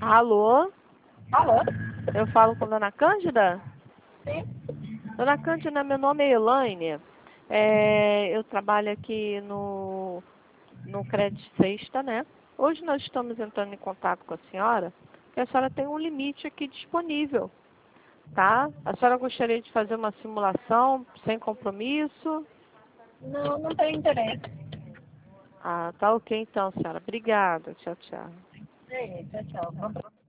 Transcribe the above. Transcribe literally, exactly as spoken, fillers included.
Alô? Alô? Eu falo com Dona Cândida? Sim. Dona Cândida, meu nome é Elaine. É, eu trabalho aqui no, no Crédito Sexta, né? Hoje nós estamos entrando em contato com a senhora, porque a senhora tem um limite aqui disponível, tá? A senhora gostaria de fazer uma simulação sem compromisso? Não, não tenho interesse. Ah, tá ok então, senhora. Obrigada. Tchau, tchau. É, tchau, tchau.